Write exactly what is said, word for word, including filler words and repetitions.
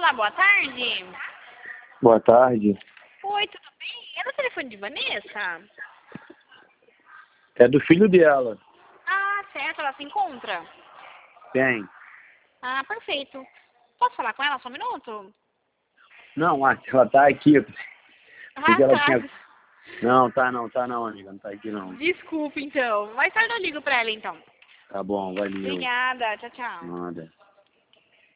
Olá, boa tarde. Boa tarde. Oi, tudo bem? É no telefone de Vanessa? É do filho dela. Ah, certo, ela se encontra? Tem. Ah, perfeito. Posso falar com ela só um minuto? Não, ah, ela tá aqui. Porque Ah, ela tá. tinha... Não, tá não, tá não, amiga. Não tá aqui não. Desculpa, então. Mais tarde eu ligo pra ela, então. Tá bom, valeu. Obrigada. Tchau, tchau. Nada.